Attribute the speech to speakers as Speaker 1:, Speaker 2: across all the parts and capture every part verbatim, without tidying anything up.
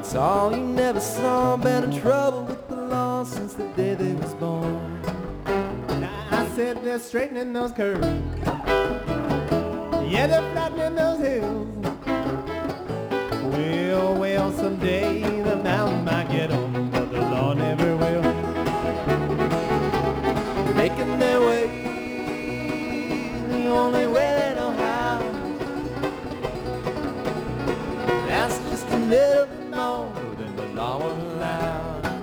Speaker 1: It's all you never saw. Been in trouble with the law since the day they was born.
Speaker 2: Now I said they're straightening those curves. Yeah, they're flattening those hills. Well, well, someday the mountain might get on, but the law never will.
Speaker 1: Making their way the only way they know how. That's just a little bit more than the law will allow.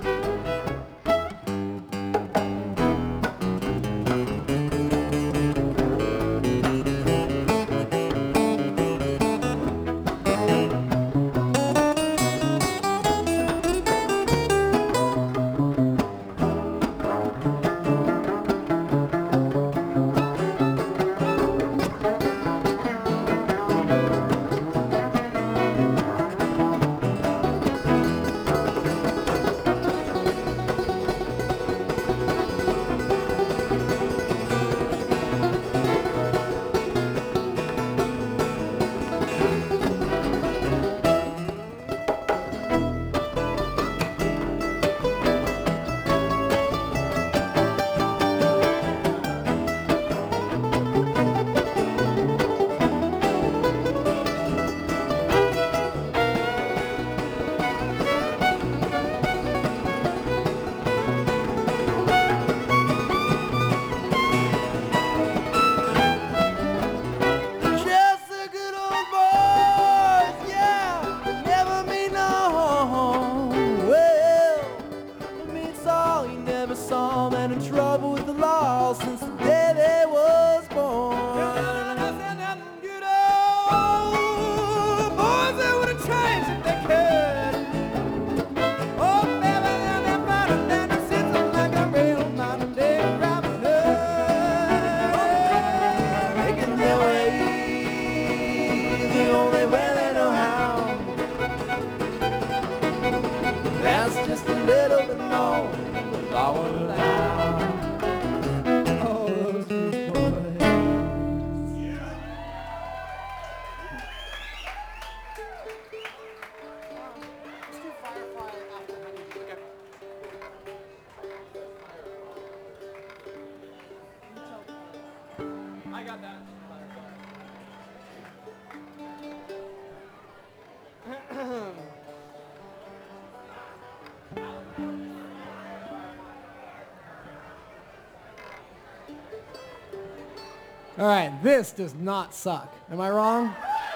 Speaker 2: All right, this does not suck. Am I wrong?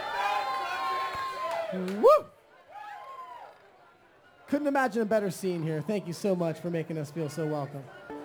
Speaker 2: Woo! Couldn't imagine a better scene here. Thank you so much for making us feel so welcome.